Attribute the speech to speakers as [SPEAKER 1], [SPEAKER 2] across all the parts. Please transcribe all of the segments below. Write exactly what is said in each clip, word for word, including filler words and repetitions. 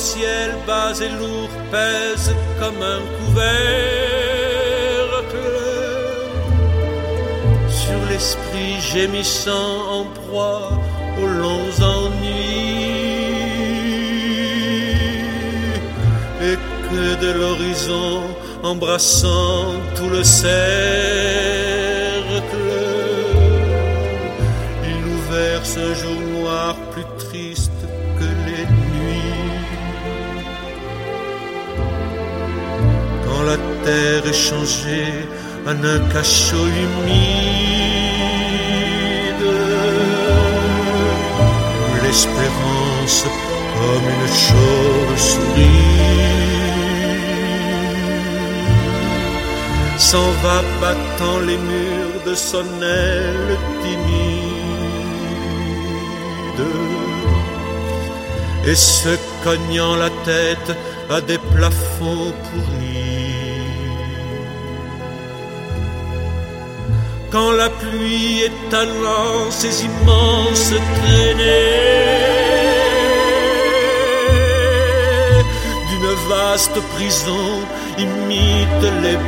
[SPEAKER 1] ciel bas et lourd pèse comme un couvercle sur l'esprit gémissant en proie aux longs ennuis, et que de l'horizon embrassant tout le cercle, il nous verse un jour noir plus triste que les nuits. Quand la terre est changée en un cachot humide, l'espérance comme une chauve-souris s'en va battant les murs de son aile timide et se cognant la tête à des plafonds pourris. Quand la pluie étalant ses immenses traînées d'une vaste prison imite les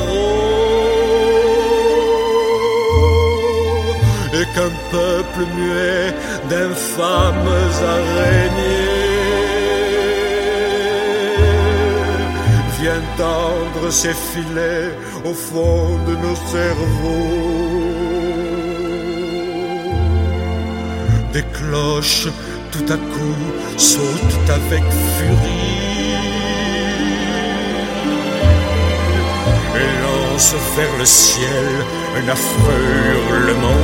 [SPEAKER 1] barreaux, et qu'un peuple muet d'infâmes araignées vient tendre ses filets au fond de nos cerveaux. Des cloches tout à coup sautent avec furie et lance vers le ciel un affreux hurlement,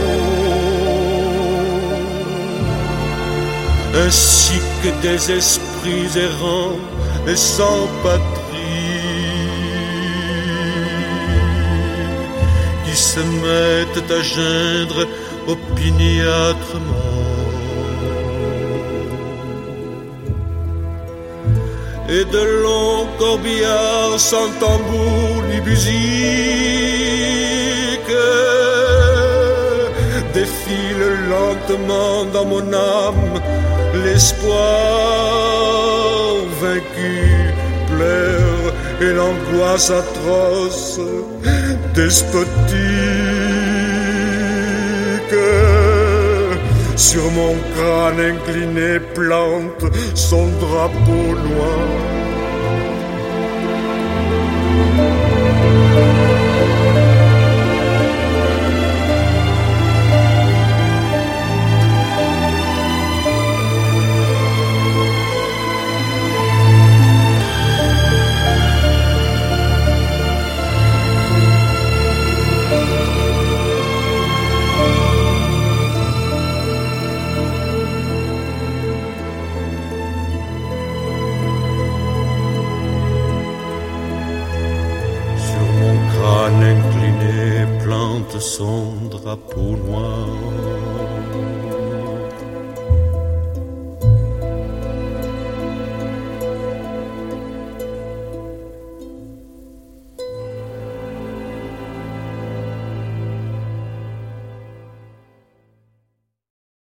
[SPEAKER 1] ainsi que des esprits errants et sans patrie qui se mettent à geindre opiniâtrement. Et de longs corbillards sans tambour ni musique défilent lentement dans mon âme. L'espoir vaincu pleure et l'angoisse atroce despotique sur mon crâne incliné plante son drapeau noir. Incliné plante son drapeau noir.